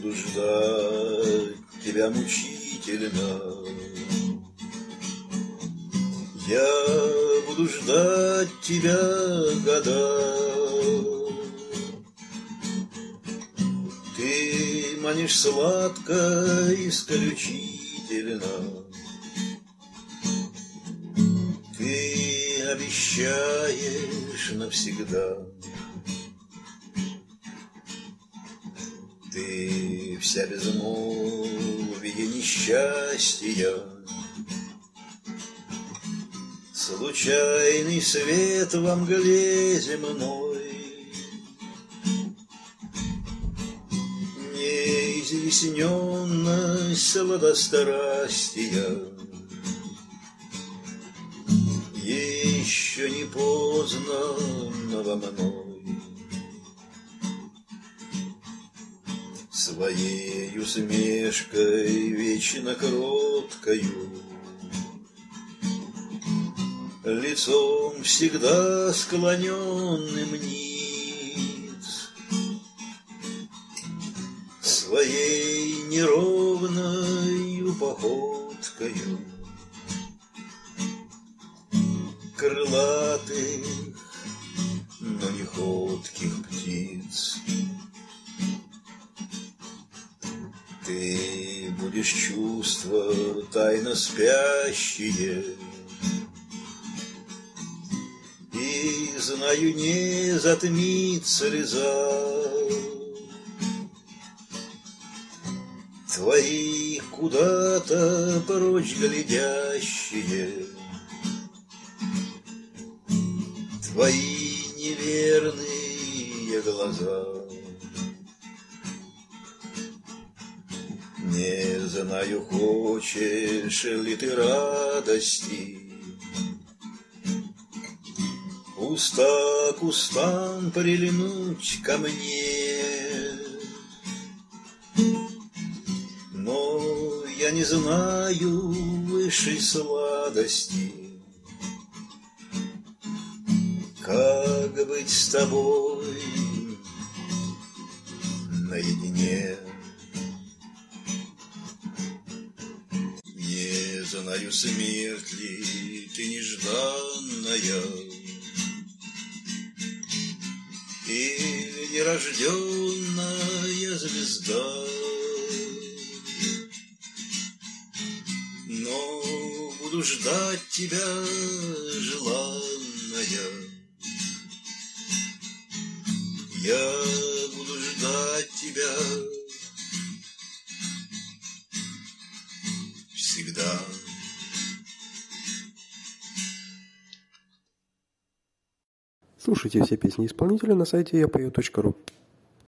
буду ждать тебя мучительно. Я буду ждать тебя года. Ты манишь сладко, исключительно. Ты обещаешь навсегда. Ты вся безмолвие несчастья, случайный свет во мгле земной, неизъясненность сладострастия. Еще не поздно во мной. Своей усмешкой вечно кроткою, лицом всегда склоненным низ, своей неровною походкою крылатых, но не ходких птиц. Ты будешь чувства тайно спящие, и, знаю, не затмит слеза твои куда-то прочь глядящие, твои неверные глаза. Не знаю, хочешь ли ты радости, уста к устам прильнуть ко мне, но я не знаю высшей сладости, как быть с тобой наедине. Не знаю, смерть ли ты нежданная или нерожденная звезда, но буду ждать тебя, желанная. Я буду ждать тебя всегда. Слушайте все песни исполнителя на сайте yapою.ru.